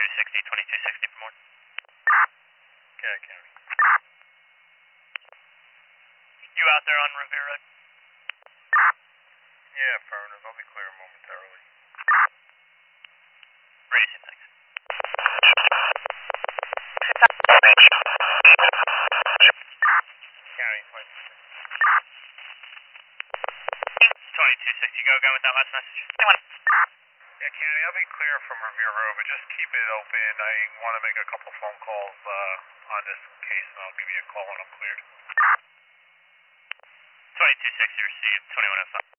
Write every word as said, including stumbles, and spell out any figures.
sixty, twenty-two sixty for more. Okay, County. You out there on Revere Road? Yeah, affirmative. I'll be clear momentarily. Racing, thanks. County, twenty-two sixty, go again with that last message. yeah, County, I'll be clear from Revere Road, but just keep it open. I want to make a couple phone calls uh, on this case, and I'll give you a call when I'm cleared. twenty-two sixty received, twenty-one oh five.